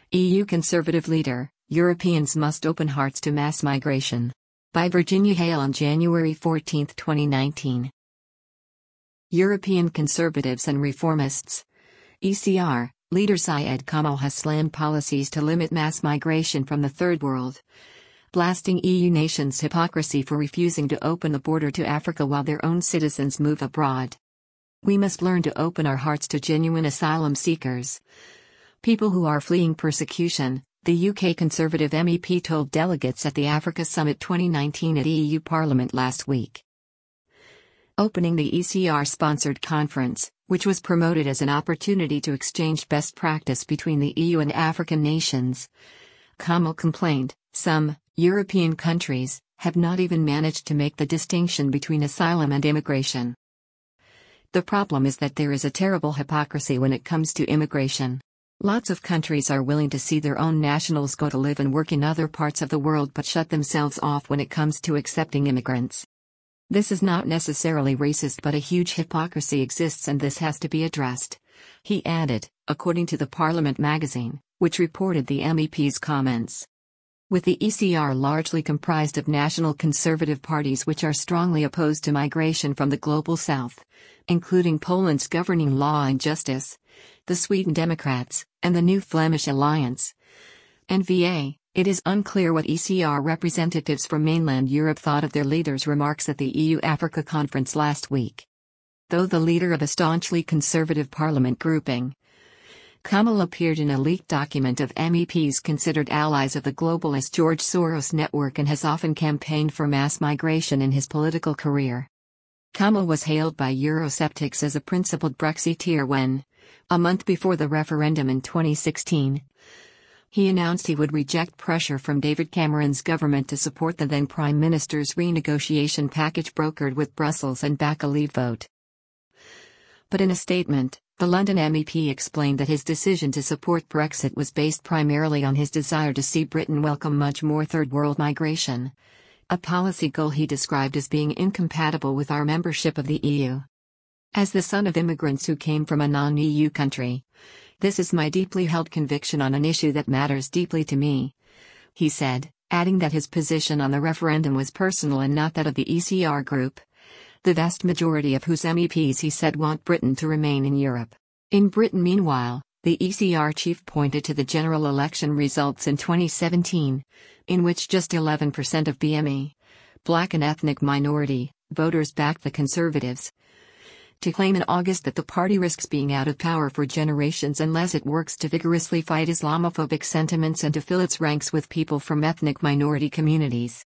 EU Conservative leader, Europeans must open hearts to mass migration. By Virginia Hale on January 14, 2019. European Conservatives and Reformists, ECR, leader Syed Kamel has slammed policies to limit mass migration from the Third World, blasting EU nations' hypocrisy for refusing to open the border to Africa while their own citizens move abroad. We must learn to open our hearts to genuine asylum seekers, people who are fleeing persecution, the UK Conservative MEP told delegates at the Africa Summit 2019 at EU Parliament last week. Opening the ECR-sponsored conference, which was promoted as an opportunity to exchange best practice between the EU and African nations, Kamel complained, some European countries have not even managed to make the distinction between asylum and immigration. The problem is that there is a terrible hypocrisy when it comes to immigration. Lots of countries are willing to see their own nationals go to live and work in other parts of the world but shut themselves off when it comes to accepting immigrants. This is not necessarily racist, but a huge hypocrisy exists and this has to be addressed, he added, according to the Parliament magazine, which reported the MEP's comments. With the ECR largely comprised of national conservative parties which are strongly opposed to migration from the global south, including Poland's Governing Law and Justice, the Sweden Democrats, and the New Flemish Alliance, NVA, it is unclear what ECR representatives from mainland Europe thought of their leader's remarks at the EU-Africa conference last week. Though the leader of a staunchly conservative parliament grouping, Kamel appeared in a leaked document of MEPs considered allies of the globalist George Soros network and has often campaigned for mass migration in his political career. Kamel was hailed by Eurosceptics as a principled Brexiteer when, a month before the referendum in 2016, he announced he would reject pressure from David Cameron's government to support the then Prime Minister's renegotiation package brokered with Brussels and back a Leave vote. But in a statement, the London MEP explained that his decision to support Brexit was based primarily on his desire to see Britain welcome much more Third World migration, a policy goal he described as being incompatible with our membership of the EU. As the son of immigrants who came from a non-EU country, this is my deeply held conviction on an issue that matters deeply to me, he said, adding that his position on the referendum was personal and not that of the ECR group, the vast majority of whose MEPs he said want Britain to remain in Europe. In Britain, meanwhile, the ECR chief pointed to the general election results in 2017, in which just 11% of BME, black and ethnic minority, voters backed the Conservatives, to claim in August that the party risks being out of power for generations unless it works to vigorously fight Islamophobic sentiments and to fill its ranks with people from ethnic minority communities.